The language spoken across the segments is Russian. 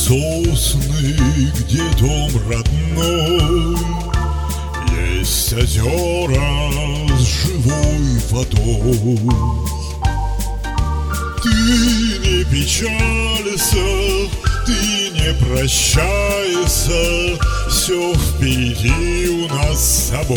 сосны, где дом родной, есть озера с живой водой. Ты не печалься, ты не прощайся, все впереди у нас с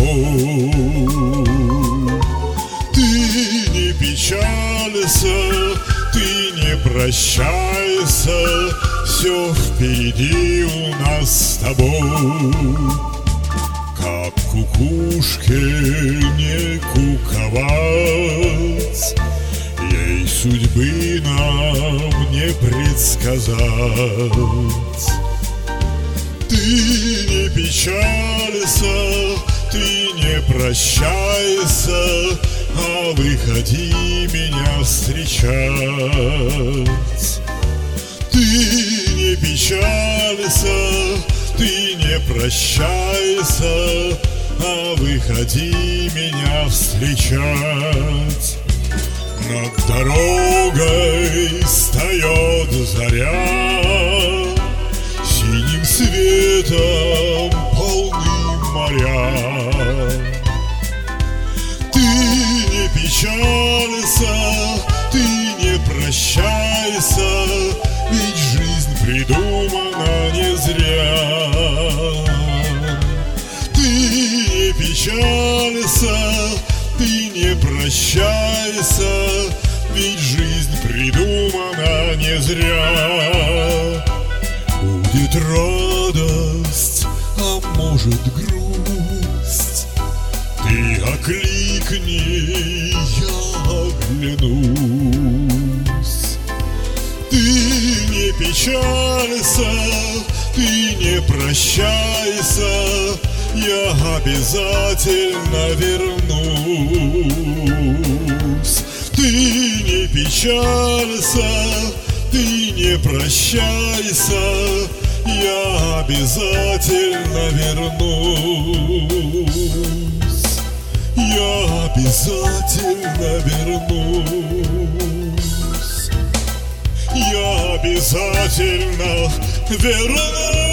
собой. Ты не печалься, ты не прощайся, все впереди у нас с тобой. Как кукушке не куковать, ей судьбы нам не предсказать. Ты не печалься, ты не прощайся, а выходи меня встречать. Ты не печалься, ты не прощайся, а выходи меня встречать. Над дорогой встает заря, синим светом полны моря. Ты не печалься, ты не прощайся, ведь жизнь придумана не зря. Ты не печалься, ты не прощайся, ведь жизнь придумана не зря. Будет радость, а может грусть, ты окликни, я оглянусь. Ты не печалься, ты не прощайся, я обязательно вернусь. Ты не печалься, ты не прощайся, я обязательно вернусь. Я обязательно вернусь. Я обязательно вернусь.